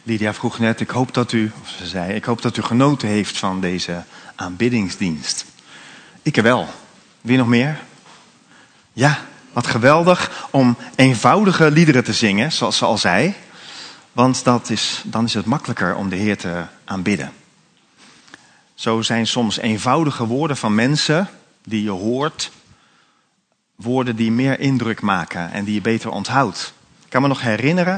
Lydia vroeg net, ik hoop dat u genoten heeft van deze aanbiddingsdienst. Ik er wel. Wie nog meer? Ja, wat geweldig om eenvoudige liederen te zingen, zoals ze al zei. Want dan is het makkelijker om de Heer te aanbidden. Zo zijn soms eenvoudige woorden van mensen die je hoort, woorden die meer indruk maken en die je beter onthoudt. Ik kan me nog herinneren,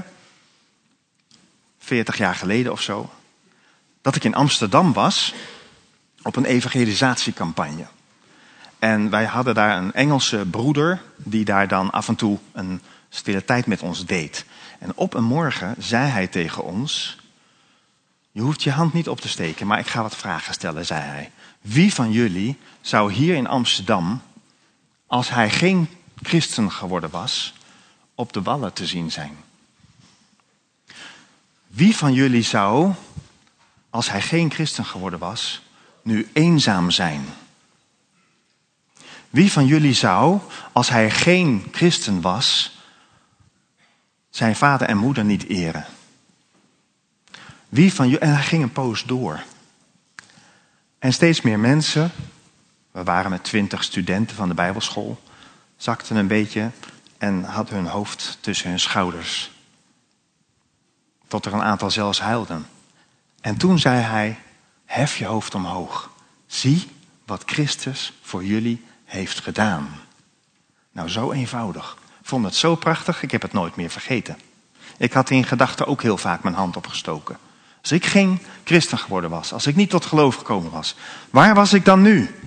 40 jaar geleden of zo, dat ik in Amsterdam was op een evangelisatiecampagne. En wij hadden daar een Engelse broeder die daar dan af en toe een stille tijd met ons deed. En op een morgen zei hij tegen ons: je hoeft je hand niet op te steken, maar ik ga wat vragen stellen, zei hij. Wie van jullie zou hier in Amsterdam, als hij geen christen geworden was, op de wallen te zien zijn? Wie van jullie zou, als hij geen christen geworden was, nu eenzaam zijn? Wie van jullie zou, als hij geen christen was, zijn vader en moeder niet eren? Wie van jullie... En hij ging een poos door. En steeds meer mensen, we waren met 20 studenten van de Bijbelschool, zakten een beetje en hadden hun hoofd tussen hun schouders. Tot er een aantal zelfs huilden. En toen zei hij: hef je hoofd omhoog. Zie wat Christus voor jullie heeft gedaan. Nou, zo eenvoudig. Ik vond het zo prachtig, ik heb het nooit meer vergeten. Ik had in gedachten ook heel vaak mijn hand opgestoken. Als ik geen christen geworden was, als ik niet tot geloof gekomen was, waar was ik dan nu?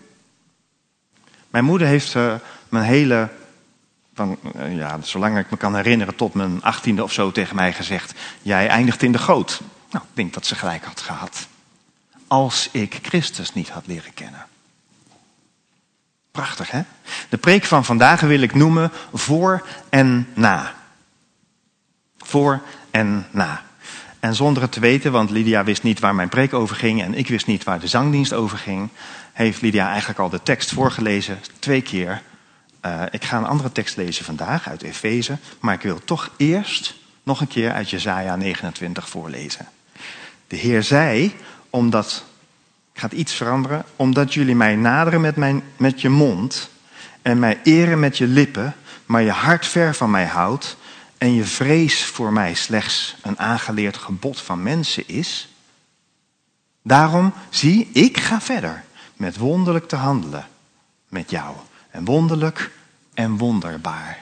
Mijn moeder heeft mijn hele, zolang ik me kan herinneren, tot mijn 18e of zo tegen mij gezegd: jij eindigt in de goot. Nou, ik denk dat ze gelijk had gehad. Als ik Christus niet had leren kennen. Prachtig, hè? De preek van vandaag wil ik noemen voor en na. Voor en na. En zonder het te weten, want Lydia wist niet waar mijn preek over ging en ik wist niet waar de zangdienst over ging, heeft Lydia eigenlijk al de tekst voorgelezen 2 keer. Ik ga een andere tekst lezen vandaag uit Efeze, maar ik wil toch eerst nog een keer uit Jesaja 29 voorlezen. De Heer zei, ik ga het iets veranderen, omdat jullie mij naderen met je mond en mij eren met je lippen, maar je hart ver van mij houdt en je vrees voor mij slechts een aangeleerd gebod van mensen is. Daarom zie, ik ga verder met wonderlijk te handelen met jou. En wonderlijk en wonderbaar.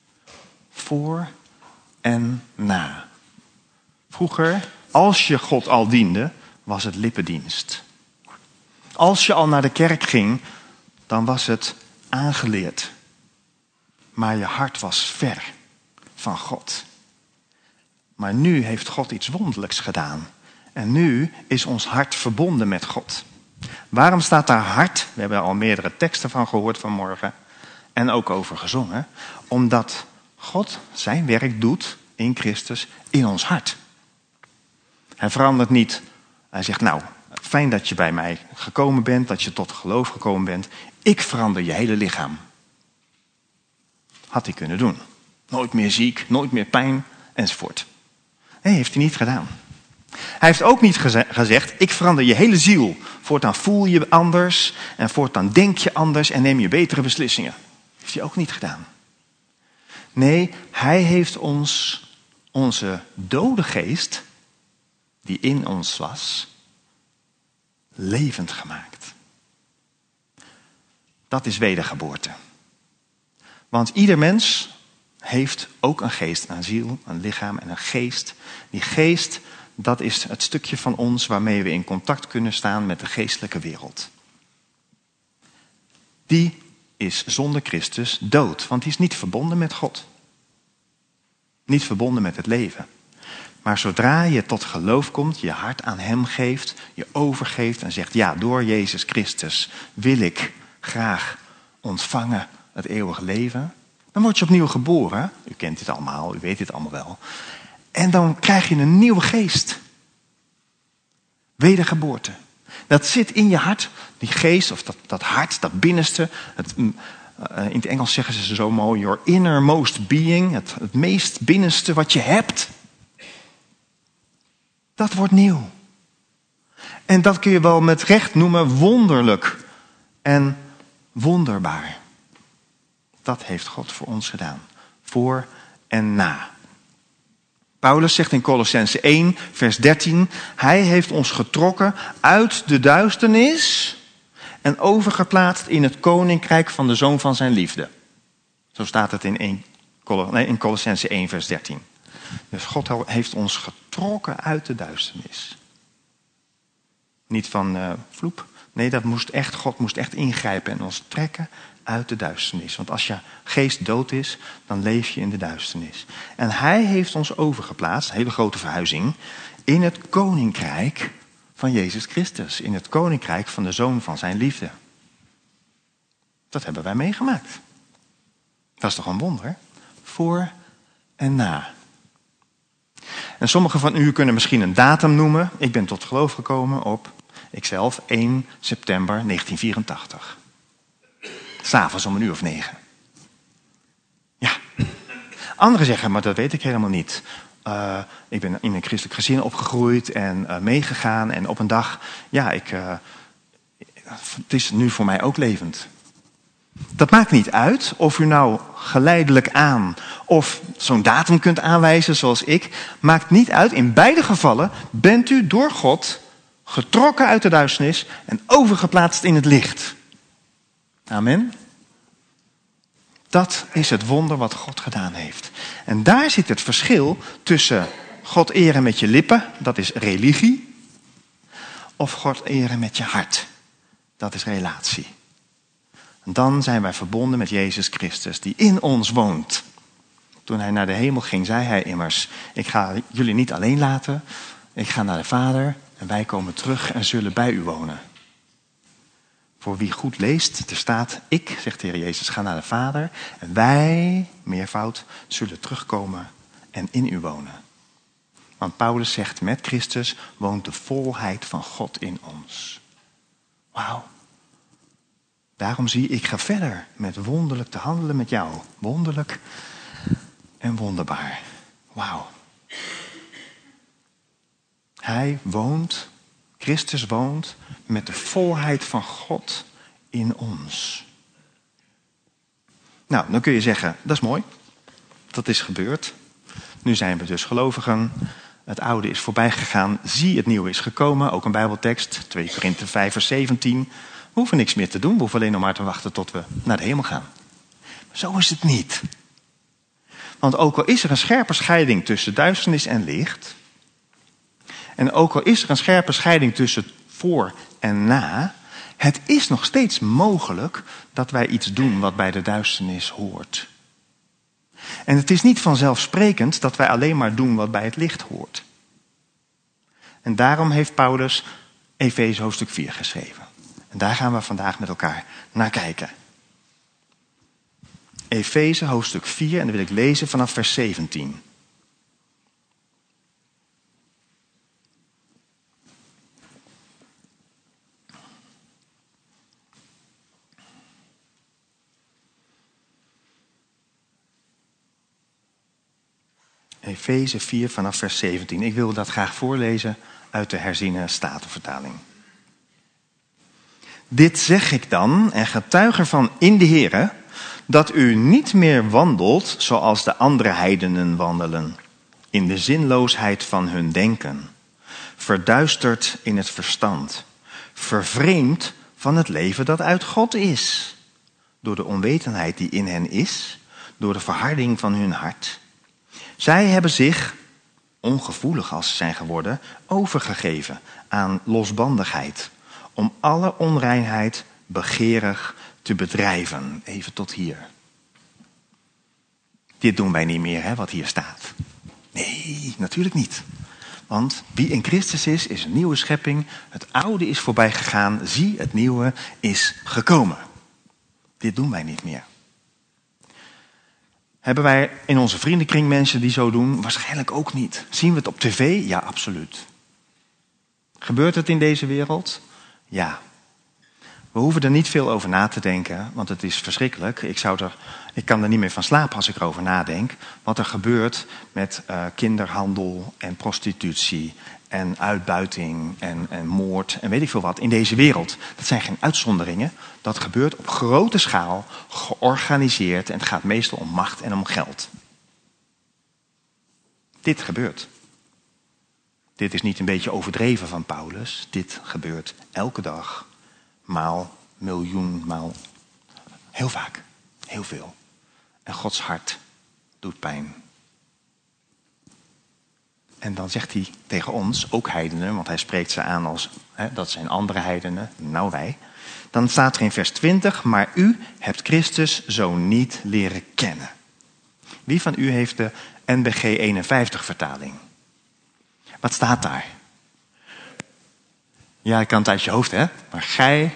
Voor en na. Vroeger, als je God al diende, was het lippendienst. Als je al naar de kerk ging, dan was het aangeleerd. Maar je hart was ver van God. Maar nu heeft God iets wonderlijks gedaan. En nu is ons hart verbonden met God. Waarom staat daar hart? We hebben er al meerdere teksten van gehoord vanmorgen. En ook over gezongen. Omdat God zijn werk doet in Christus in ons hart. Hij verandert niet. Hij zegt, nou, fijn dat je bij mij gekomen bent. Dat je tot geloof gekomen bent. Ik verander je hele lichaam. Had hij kunnen doen. Nooit meer ziek, nooit meer pijn, enzovoort. Nee, heeft hij niet gedaan. Hij heeft ook niet gezegd, ik verander je hele ziel. Voortaan voel je anders en voortaan denk je anders en neem je betere beslissingen. Heeft hij ook niet gedaan. Nee, hij heeft ons, onze dode geest, die in ons was, levend gemaakt. Dat is wedergeboorte. Want ieder mens heeft ook een geest, een ziel, een lichaam en een geest. Die geest, dat is het stukje van ons waarmee we in contact kunnen staan met de geestelijke wereld. Die is zonder Christus dood, want die is niet verbonden met God. Niet verbonden met het leven. Maar zodra je tot geloof komt, je hart aan hem geeft, je overgeeft en zegt, ja, door Jezus Christus wil ik graag ontvangen het eeuwige leven. Dan word je opnieuw geboren. U kent dit allemaal, u weet dit allemaal wel. En dan krijg je een nieuwe geest. Wedergeboorte. Dat zit in je hart, die geest of dat hart, dat binnenste. In het Engels zeggen ze zo mooi, your innermost being. Het meest binnenste wat je hebt. Dat wordt nieuw. En dat kun je wel met recht noemen wonderlijk en wonderbaar. Dat heeft God voor ons gedaan. Voor en na. Paulus zegt in Kolossenzen 1, vers 13... Hij heeft ons getrokken uit de duisternis en overgeplaatst in het koninkrijk van de Zoon van zijn liefde. Zo staat het in Kolossenzen 1, vers 13. Dus God heeft ons getrokken uit de duisternis. Niet van vloep. Nee, God moest echt ingrijpen en ons trekken uit de duisternis. Want als je geest dood is, dan leef je in de duisternis. En hij heeft ons overgeplaatst, een hele grote verhuizing, in het koninkrijk van Jezus Christus. In het koninkrijk van de Zoon van zijn liefde. Dat hebben wij meegemaakt. Dat is toch een wonder? Voor en na. En sommigen van u kunnen misschien een datum noemen. Ik ben tot geloof gekomen op, ikzelf, 1 september 1984. 'S'avonds om 9:00. Ja. Anderen zeggen, maar dat weet ik helemaal niet. Ik ben in een christelijk gezin opgegroeid en meegegaan. En op een dag, het is nu voor mij ook levend. Dat maakt niet uit of u nou geleidelijk aan of zo'n datum kunt aanwijzen zoals ik. Maakt niet uit. In beide gevallen bent u door God getrokken uit de duisternis en overgeplaatst in het licht. Amen. Dat is het wonder wat God gedaan heeft. En daar zit het verschil tussen God eren met je lippen, dat is religie, of God eren met je hart, dat is relatie. En dan zijn wij verbonden met Jezus Christus, die in ons woont. Toen hij naar de hemel ging, zei hij immers, ik ga jullie niet alleen laten, ik ga naar de Vader en wij komen terug en zullen bij u wonen. Voor wie goed leest, er staat, ik, zegt de Heer Jezus, ga naar de Vader en wij, meervoud, zullen terugkomen en in u wonen. Want Paulus zegt, met Christus woont de volheid van God in ons. Wauw. Daarom zie ik ga verder met wonderlijk te handelen met jou. Wonderlijk en wonderbaar. Wauw. Hij woont, Christus woont met de volheid van God in ons. Nou, dan kun je zeggen, dat is mooi. Dat is gebeurd. Nu zijn we dus gelovigen. Het oude is voorbij gegaan. Zie, het nieuwe is gekomen. Ook een Bijbeltekst, 2 Korinthe 5 vers 17. We hoeven niks meer te doen. We hoeven alleen nog maar te wachten tot we naar de hemel gaan. Maar zo is het niet. Want ook al is er een scherpe scheiding tussen duisternis en licht. En ook al is er een scherpe scheiding tussen voor en na. Het is nog steeds mogelijk dat wij iets doen wat bij de duisternis hoort. En het is niet vanzelfsprekend dat wij alleen maar doen wat bij het licht hoort. En daarom heeft Paulus Efeze hoofdstuk 4 geschreven. En daar gaan we vandaag met elkaar naar kijken. Efeze hoofdstuk 4 en dan wil ik lezen vanaf vers 17. Efeze 4 vanaf vers 17. Ik wil dat graag voorlezen uit de herziene Statenvertaling. Dit zeg ik dan en getuig ervan in de Here, dat u niet meer wandelt zoals de andere heidenen wandelen, in de zinloosheid van hun denken, verduisterd in het verstand, vervreemd van het leven dat uit God is, door de onwetendheid die in hen is, door de verharding van hun hart. Zij hebben zich, ongevoelig als ze zijn geworden, overgegeven aan losbandigheid, om alle onreinheid begeerig te bedrijven. Even tot hier. Dit doen wij niet meer, hè, wat hier staat. Nee, natuurlijk niet. Want wie in Christus is een nieuwe schepping. Het oude is voorbij gegaan. Zie, het nieuwe is gekomen. Dit doen wij niet meer. Hebben wij in onze vriendenkring mensen die zo doen? Waarschijnlijk ook niet. Zien we het op tv? Ja, absoluut. Gebeurt het in deze wereld? Ja. We hoeven er niet veel over na te denken, want het is verschrikkelijk. Ik kan er niet meer van slapen als ik erover nadenk. Wat er gebeurt met kinderhandel en prostitutie en uitbuiting en moord en weet ik veel wat in deze wereld. Dat zijn geen uitzonderingen. Dat gebeurt op grote schaal, georganiseerd en het gaat meestal om macht en om geld. Dit gebeurt. Dit is niet een beetje overdreven van Paulus. Dit gebeurt elke dag, maal miljoen, maal heel vaak, heel veel. En Gods hart doet pijn. En dan zegt hij tegen ons, ook heidenen, want hij spreekt ze aan als, dat zijn andere heidenen, nou wij. Dan staat er in vers 20, maar u hebt Christus zo niet leren kennen. Wie van u heeft de NBG 51 vertaling? Wat staat daar? Ja, ik kan het uit je hoofd, hè? Maar gij...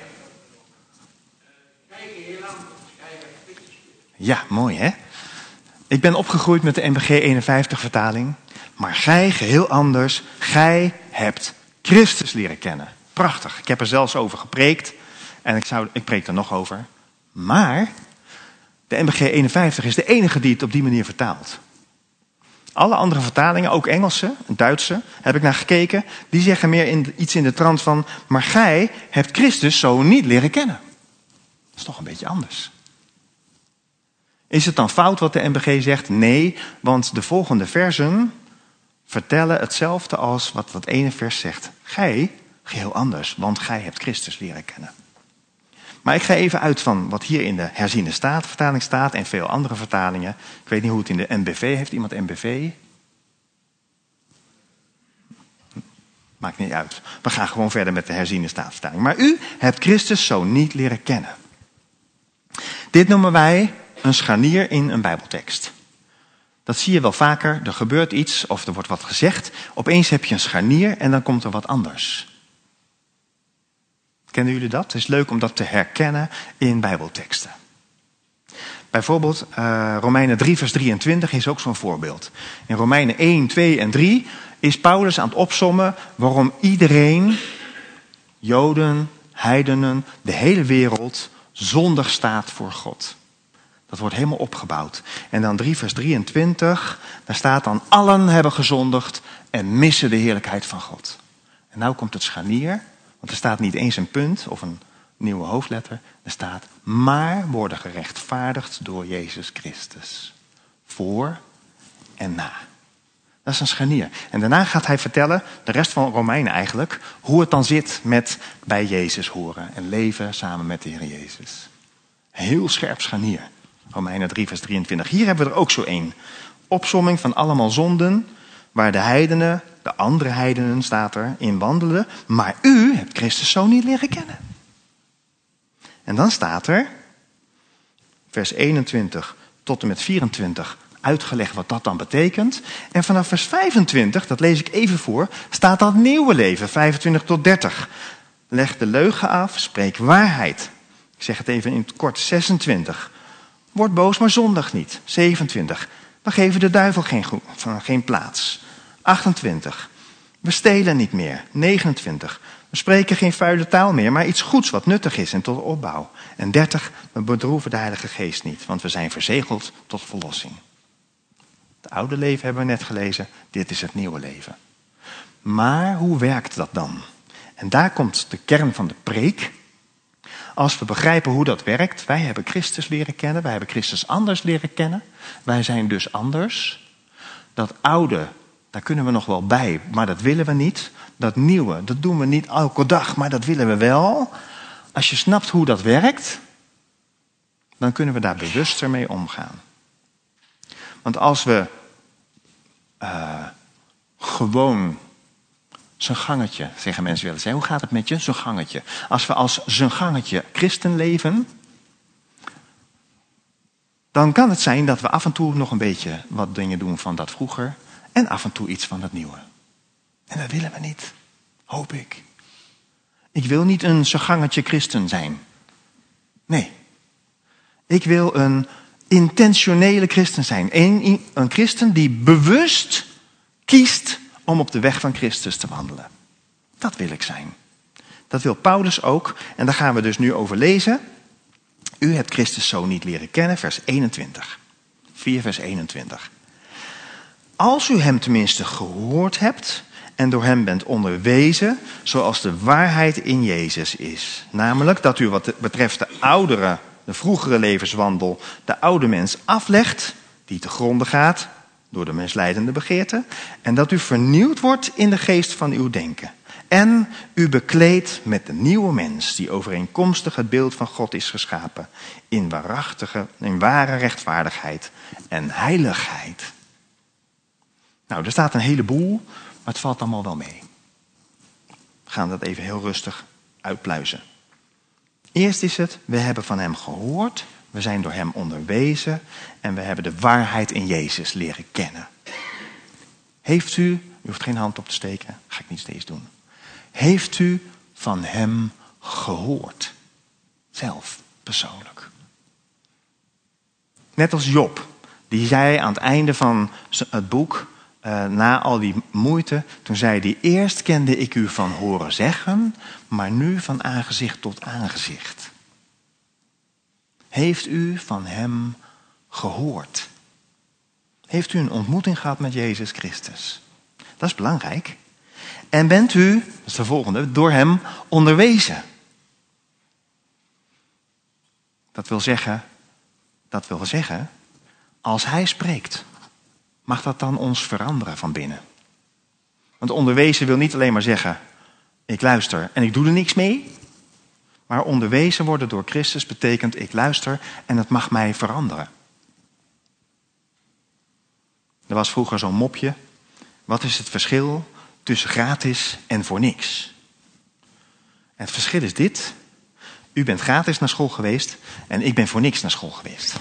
Ja, mooi, hè? Ik ben opgegroeid met de NBG 51 vertaling. Maar gij geheel anders, gij hebt Christus leren kennen. Prachtig, ik heb er zelfs over gepreekt. En ik preek er nog over. Maar de NBG 51 is de enige die het op die manier vertaalt. Alle andere vertalingen, ook Engelse, Duitse, heb ik naar gekeken. Die zeggen meer iets in de trant van... maar gij hebt Christus zo niet leren kennen. Dat is toch een beetje anders. Is het dan fout wat de NBG zegt? Nee, want de volgende versen vertellen hetzelfde als wat dat ene vers zegt. Gij, geheel anders, want gij hebt Christus leren kennen. Maar ik ga even uit van wat hier in de herziene vertaling staat en veel andere vertalingen. Ik weet niet hoe het in de NBV heeft. Iemand NBV? Maakt niet uit. We gaan gewoon verder met de herziene vertaling. Maar u hebt Christus zo niet leren kennen. Dit noemen wij een scharnier in een Bijbeltekst. Dat zie je wel vaker. Er gebeurt iets of er wordt wat gezegd. Opeens heb je een scharnier en dan komt er wat anders. Kennen jullie dat? Het is leuk om dat te herkennen in Bijbelteksten. Bijvoorbeeld Romeinen 3 vers 23 is ook zo'n voorbeeld. In Romeinen 1, 2 en 3 is Paulus aan het opsommen waarom iedereen, Joden, heidenen, de hele wereld zondig staat voor God. Dat wordt helemaal opgebouwd. En dan 3 vers 23, daar staat dan allen hebben gezondigd en missen de heerlijkheid van God. En nou komt het scharnier. Want er staat niet eens een punt of een nieuwe hoofdletter. Er staat, maar worden gerechtvaardigd door Jezus Christus. Voor en na. Dat is een scharnier. En daarna gaat hij vertellen, de rest van Romeinen eigenlijk, hoe het dan zit met bij Jezus horen. En leven samen met de Heer Jezus. Heel scherp scharnier. Romeinen 3 vers 23. Hier hebben we er ook zo één. Opsomming van allemaal zonden, waar de heidenen, de andere heidenen staat er, in wandelen. Maar u hebt Christus zo niet leren kennen. En dan staat er, vers 21 tot en met 24, uitgelegd wat dat dan betekent. En vanaf vers 25, dat lees ik even voor, staat dat nieuwe leven, 25 tot 30. Leg de leugen af, spreek waarheid. Ik zeg het even in het kort, 26. Word boos, maar zondig niet. 27. We geven de duivel geen plaats. 28. We stelen niet meer. 29. We spreken geen vuile taal meer, maar iets goeds wat nuttig is en tot opbouw. En 30. We bedroeven de Heilige Geest niet, want we zijn verzegeld tot verlossing. Het oude leven hebben we net gelezen, dit is het nieuwe leven. Maar hoe werkt dat dan? En daar komt de kern van de preek. Als we begrijpen hoe dat werkt, wij hebben Christus leren kennen, wij hebben Christus anders leren kennen. Wij zijn dus anders. Dat oude, daar kunnen we nog wel bij, maar dat willen we niet. Dat nieuwe, dat doen we niet elke dag, maar dat willen we wel. Als je snapt hoe dat werkt, dan kunnen we daar bewuster mee omgaan. Want als we gewoon zijn gangetje, zeggen mensen wel eens. Hoe gaat het met je? Zijn gangetje. Als we als zijn gangetje christen leven, dan kan het zijn dat we af en toe nog een beetje wat dingen doen van dat vroeger en af en toe iets van dat nieuwe. En dat willen we niet, hoop ik. Ik wil niet een zijn gangetje christen zijn. Nee. Ik wil een intentionele christen zijn. Een christen die bewust kiest om op de weg van Christus te wandelen. Dat wil ik zijn. Dat wil Paulus ook. En daar gaan we dus nu over lezen. U hebt Christus zo niet leren kennen, vers 21. 4 vers 21. Als u hem tenminste gehoord hebt en door hem bent onderwezen, zoals de waarheid in Jezus is. Namelijk dat u wat betreft de vroegere levenswandel, de oude mens aflegt, die te gronde gaat door de misleidende begeerte. En dat u vernieuwd wordt in de geest van uw denken. En u bekleedt met de nieuwe mens, die overeenkomstig het beeld van God is geschapen, in ware rechtvaardigheid en heiligheid. Nou, er staat een heleboel, maar het valt allemaal wel mee. We gaan dat even heel rustig uitpluizen. Eerst is het, we hebben van hem gehoord, we zijn door hem onderwezen en we hebben de waarheid in Jezus leren kennen. Heeft u hoeft geen hand op te steken, ga ik niet steeds doen. Heeft u van hem gehoord? Zelf, persoonlijk. Net als Job, die zei aan het einde van het boek, na al die moeite, toen zei hij, eerst kende ik u van horen zeggen, maar nu van aangezicht tot aangezicht. Heeft u van hem gehoord? Heeft u een ontmoeting gehad met Jezus Christus? Dat is belangrijk. En bent u, dat is de volgende, door hem onderwezen? Dat wil zeggen, als hij spreekt, mag dat dan ons veranderen van binnen? Want onderwezen wil niet alleen maar zeggen, ik luister en ik doe er niks mee. Maar onderwezen worden door Christus betekent, ik luister en het mag mij veranderen. Er was vroeger zo'n mopje. Wat is het verschil tussen gratis en voor niks? En het verschil is dit. U bent gratis naar school geweest en ik ben voor niks naar school geweest.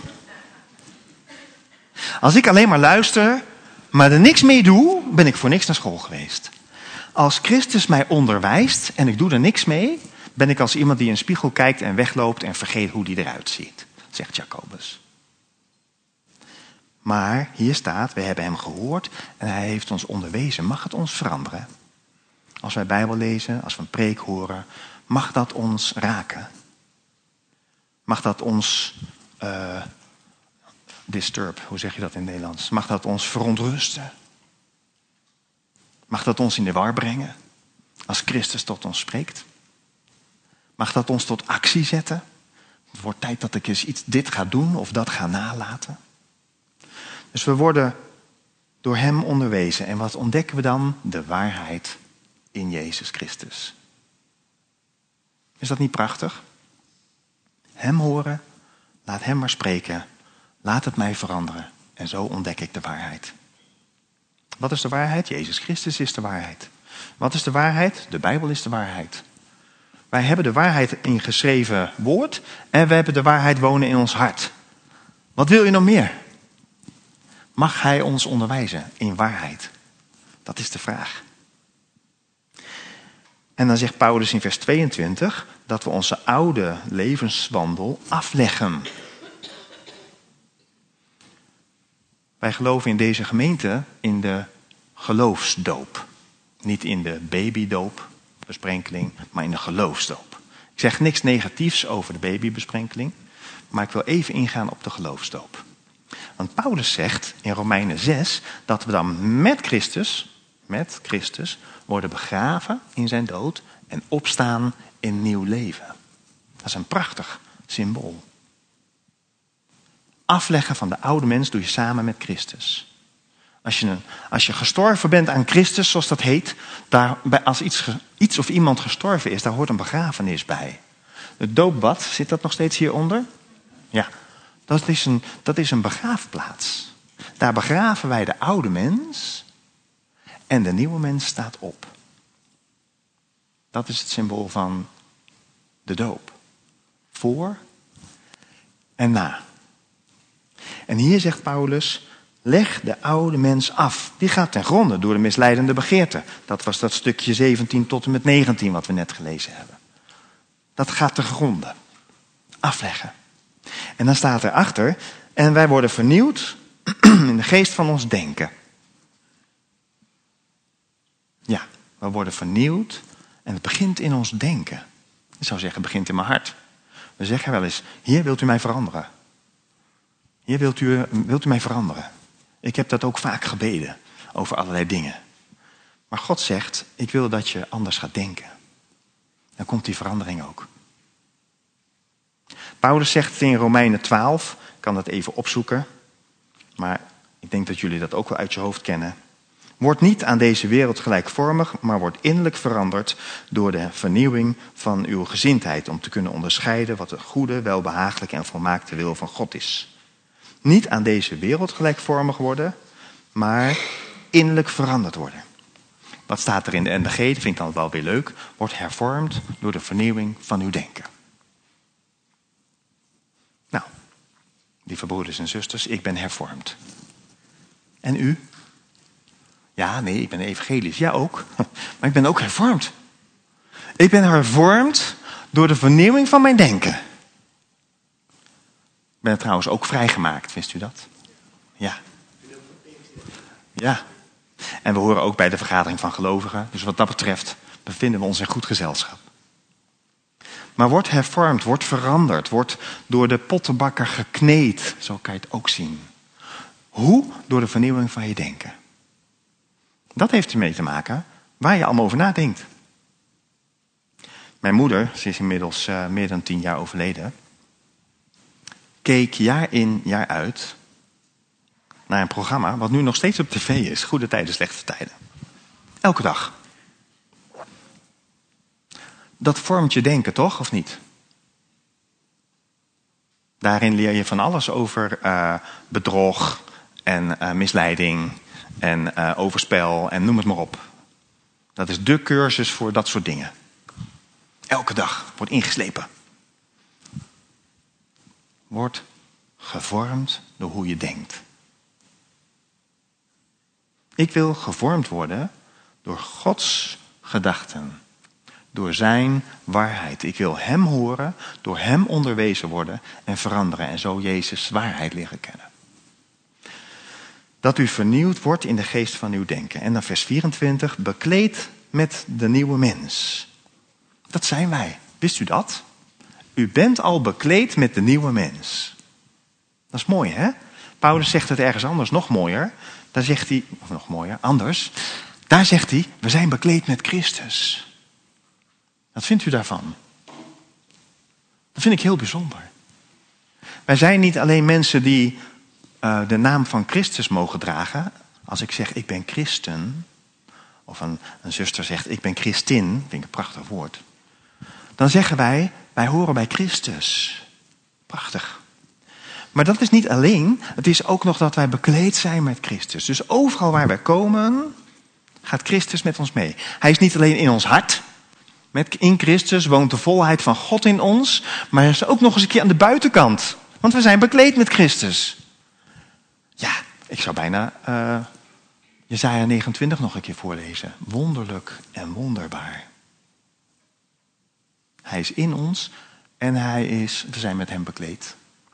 Als ik alleen maar luister, maar er niks mee doe, ben ik voor niks naar school geweest. Als Christus mij onderwijst en ik doe er niks mee, ben ik als iemand die in een spiegel kijkt en wegloopt en vergeet hoe die eruit ziet, zegt Jacobus. Maar hier staat, we hebben hem gehoord en hij heeft ons onderwezen. Mag het ons veranderen? Als wij Bijbel lezen, als we een preek horen, mag dat ons raken? Mag dat ons disturb, hoe zeg je dat in het Nederlands? Mag dat ons verontrusten? Mag dat ons in de war brengen als Christus tot ons spreekt? Mag dat ons tot actie zetten? Het wordt tijd dat ik eens dit ga doen of dat ga nalaten. Dus we worden door hem onderwezen. En wat ontdekken we dan? De waarheid in Jezus Christus. Is dat niet prachtig? Hem horen, laat hem maar spreken. Laat het mij veranderen. En zo ontdek ik de waarheid. Wat is de waarheid? Jezus Christus is de waarheid. Wat is de waarheid? De Bijbel is de waarheid. Wij hebben de waarheid in geschreven woord en we hebben de waarheid wonen in ons hart. Wat wil je nog meer? Mag hij ons onderwijzen in waarheid? Dat is de vraag. En dan zegt Paulus in vers 22 dat we onze oude levenswandel afleggen. Wij geloven in deze gemeente in de geloofsdoop. Niet in de babydooppbesprenkeling, maar in de geloofsdoop. Ik zeg niks negatiefs over de babybesprenkeling, maar ik wil even ingaan op de geloofsdoop. Want Paulus zegt in Romeinen 6 dat we dan met Christus worden begraven in zijn dood en opstaan in nieuw leven. Dat is een prachtig symbool. Afleggen van de oude mens doe je samen met Christus. Als je gestorven bent aan Christus, zoals dat heet, als iets of iemand gestorven is, daar hoort een begrafenis bij. Het doopbad, zit dat nog steeds hieronder? Ja, dat is een begraafplaats. Daar begraven wij de oude mens en de nieuwe mens staat op. Dat is het symbool van de doop. Voor en na. En hier zegt Paulus, leg de oude mens af. Die gaat ten gronde door de misleidende begeerte. Dat was dat stukje 17 tot en met 19 wat we net gelezen hebben. Dat gaat ten gronde. Afleggen. En dan staat erachter, en wij worden vernieuwd in de geest van ons denken. Ja, we worden vernieuwd En het begint in ons denken. Ik zou zeggen, het begint in mijn hart. We zeggen wel eens, Heer, wilt u mij veranderen? Heer, wilt u mij veranderen? Ik heb dat ook vaak gebeden over allerlei dingen. Maar God zegt, ik wil dat je anders gaat denken. Dan komt die verandering ook. Paulus zegt het in Romeinen 12, ik kan dat even opzoeken. Maar ik denk dat jullie dat ook wel uit je hoofd kennen. Word niet aan deze wereld gelijkvormig, maar word innerlijk veranderd door de vernieuwing van uw gezindheid, om te kunnen onderscheiden wat de goede, welbehagelijke en volmaakte wil van God is. Niet aan deze wereld gelijkvormig worden, maar innerlijk veranderd worden. Wat staat er in de NBG, dat vind ik dan wel weer leuk. Wordt hervormd door de vernieuwing van uw denken. Nou, lieve broeders en zusters, ik ben hervormd. En u? Ja, nee, ik ben evangelisch. Ja, ook. Maar ik ben ook hervormd. Ik ben hervormd door de vernieuwing van mijn denken. Ik ben trouwens ook vrijgemaakt, wist u dat? Ja. Ja. En we horen ook bij de vergadering van gelovigen. Dus wat dat betreft bevinden we ons in goed gezelschap. Maar wordt hervormd, wordt veranderd, wordt door de pottenbakker gekneed. Zo kan je het ook zien. Hoe? Door de vernieuwing van je denken. Dat heeft ermee te maken waar je allemaal over nadenkt. Mijn moeder, ze is inmiddels meer dan 10 jaar overleden, keek jaar in, jaar uit naar een programma wat nu nog steeds op tv is. Goede tijden, slechte tijden. Elke dag. Dat vormt je denken, toch? Of niet? Daarin leer je van alles over bedrog en misleiding en overspel en noem het maar op. Dat is de cursus voor dat soort dingen. Elke dag wordt ingeslepen. Wordt gevormd door hoe je denkt. Ik wil gevormd worden door Gods gedachten. Door zijn waarheid. Ik wil hem horen, door hem onderwezen worden en veranderen. En zo Jezus' waarheid leren kennen. Dat u vernieuwd wordt in de geest van uw denken. En dan vers 24. Bekleed met de nieuwe mens. Dat zijn wij. Wist u dat? U bent al bekleed met de nieuwe mens. Dat is mooi, hè? Paulus zegt het ergens anders nog mooier. Daar zegt hij, of nog mooier, anders. Daar zegt hij, we zijn bekleed met Christus. Wat vindt u daarvan? Dat vind ik heel bijzonder. Wij zijn niet alleen mensen die de naam van Christus mogen dragen. Als ik zeg, ik ben christen. Of een zuster zegt, ik ben christin. Vind ik een prachtig woord. Dan zeggen wij horen bij Christus. Prachtig. Maar dat is niet alleen. Het is ook nog dat wij bekleed zijn met Christus. Dus overal waar wij komen, gaat Christus met ons mee. Hij is niet alleen in ons hart. In Christus woont de volheid van God in ons. Maar hij is ook nog eens een keer aan de buitenkant. Want we zijn bekleed met Christus. Ja, ik zou bijna Jesaja 29 nog een keer voorlezen. Wonderlijk en wonderbaar. Hij is in ons en we zijn met hem bekleed.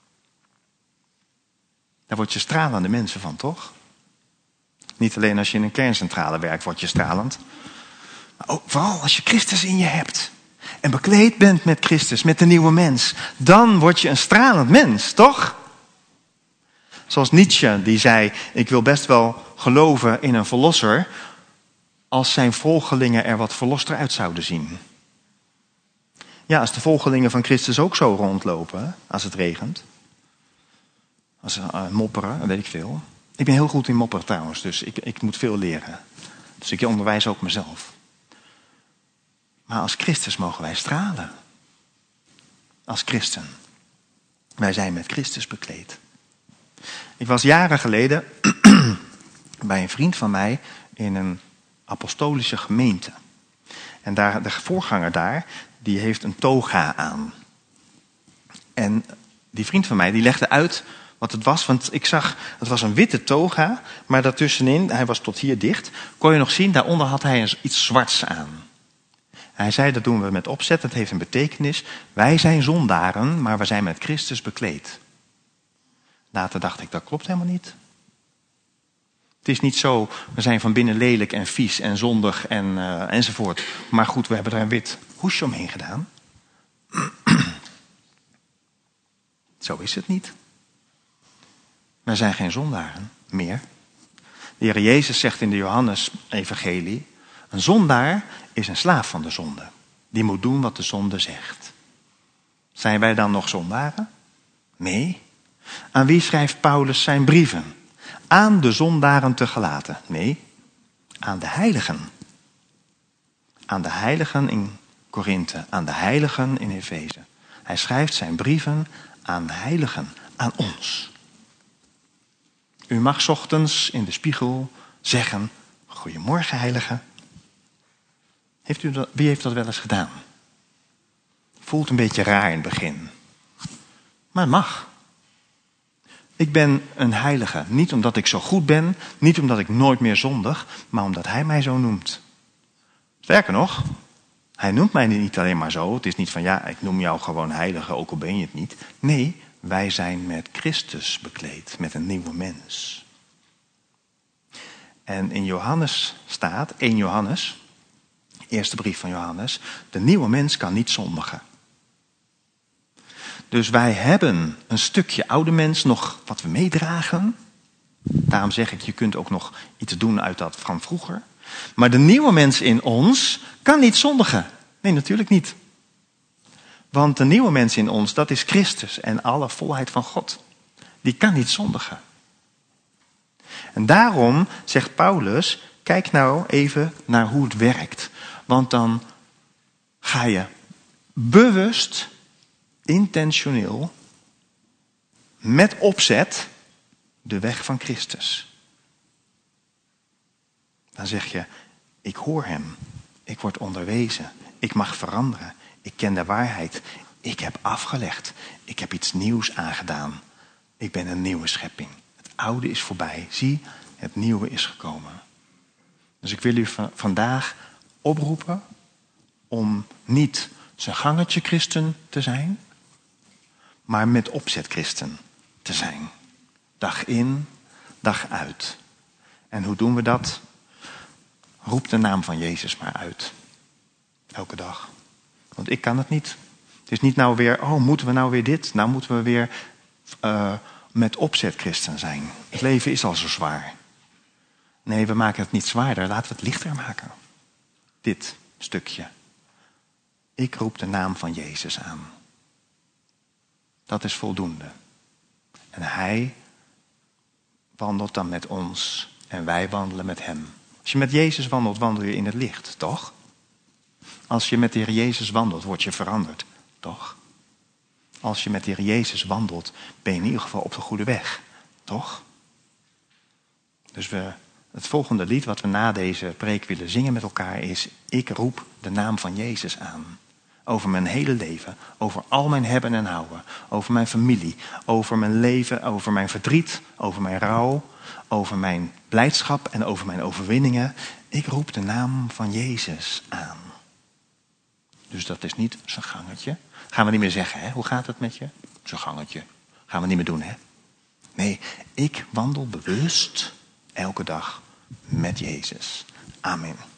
Daar word je stralende mensen van, toch? Niet alleen als je in een kerncentrale werkt, word je stralend. Maar ook vooral als je Christus in je hebt. En bekleed bent met Christus, met de nieuwe mens. Dan word je een stralend mens, toch? Zoals Nietzsche, die zei, ik wil best wel geloven in een verlosser, als zijn volgelingen er wat verloster uit zouden zien. Ja, als de volgelingen van Christus ook zo rondlopen, als het regent. Als ze mopperen, weet ik veel. Ik ben heel goed in mopperen trouwens, dus ik moet veel leren. Dus ik onderwijs ook mezelf. Maar als Christus mogen wij stralen. Als christen. Wij zijn met Christus bekleed. Ik was jaren geleden bij een vriend van mij in een apostolische gemeente. En daar, de voorganger daar, die heeft een toga aan. En die vriend van mij, die legde uit wat het was. Want ik zag, het was een witte toga, maar daartussenin, hij was tot hier dicht, kon je nog zien, daaronder had hij iets zwarts aan. Hij zei, dat doen we met opzet, dat heeft een betekenis. Wij zijn zondaren, maar we zijn met Christus bekleed. Later dacht ik, dat klopt helemaal niet. Het is niet zo, we zijn van binnen lelijk en vies en zondig enzovoort. Maar goed, we hebben er een wit hoesje omheen gedaan. Zo is het niet. Wij zijn geen zondaren meer. De Heer Jezus zegt in de Johannes-evangelie: een zondaar is een slaaf van de zonde. Die moet doen wat de zonde zegt. Zijn wij dan nog zondaren? Nee. Aan wie schrijft Paulus zijn brieven? Aan de zondaren te gelaten? Nee. Aan de heiligen. Aan de heiligen in Korinthe. Aan de heiligen in Efeze. Hij schrijft zijn brieven aan de heiligen. Aan ons. U mag 's ochtends in de spiegel zeggen: goedemorgen heilige. Wie heeft dat wel eens gedaan? Voelt een beetje raar in het begin. Maar het mag. Ik ben een heilige. Niet omdat ik zo goed ben. Niet omdat ik nooit meer zondig. Maar omdat hij mij zo noemt. Sterker nog. Hij noemt mij niet alleen maar zo. Het is niet van ja, ik noem jou gewoon heilige. Ook al ben je het niet. Nee, wij zijn met Christus bekleed. Met een nieuwe mens. En in Johannes staat, 1 Johannes. Eerste brief van Johannes. De nieuwe mens kan niet zondigen. Dus wij hebben een stukje oude mens nog wat we meedragen. Daarom zeg ik, je kunt ook nog iets doen uit dat van vroeger. Maar de nieuwe mens in ons kan niet zondigen. Nee, natuurlijk niet. Want de nieuwe mens in ons, dat is Christus en alle volheid van God. Die kan niet zondigen. En daarom zegt Paulus, kijk nou even naar hoe het werkt. Want dan ga je bewust, intentioneel, met opzet, de weg van Christus. Dan zeg je, ik hoor hem. Ik word onderwezen. Ik mag veranderen. Ik ken de waarheid. Ik heb afgelegd. Ik heb iets nieuws aangedaan. Ik ben een nieuwe schepping. Het oude is voorbij. Zie, het nieuwe is gekomen. Dus ik wil u vandaag oproepen om niet zijn gangetje christen te zijn, maar met opzet christen te zijn. Dag in, dag uit. En hoe doen we dat? Roep de naam van Jezus maar uit. Elke dag. Want ik kan het niet. Het is niet nou weer, moeten we nou weer dit? Nou moeten we weer met opzet christen zijn. Het leven is al zo zwaar. Nee, we maken het niet zwaarder. Laten we het lichter maken. Dit stukje. Ik roep de naam van Jezus aan. Dat is voldoende. En hij wandelt dan met ons en wij wandelen met hem. Als je met Jezus wandelt, wandel je in het licht, toch? Als je met de Heer Jezus wandelt, word je veranderd, toch? Als je met de Heer Jezus wandelt, ben je in ieder geval op de goede weg, toch? Dus het volgende lied wat we na deze preek willen zingen met elkaar is: ik roep de naam van Jezus aan. Over mijn hele leven, over al mijn hebben en houden, over mijn familie, over mijn leven, over mijn verdriet, over mijn rouw, over mijn blijdschap en over mijn overwinningen. Ik roep de naam van Jezus aan. Dus dat is niet zijn gangetje. Gaan we niet meer zeggen, hè? Hoe gaat het met je? Zijn gangetje. Gaan we niet meer doen, hè? Nee, ik wandel bewust elke dag met Jezus. Amen.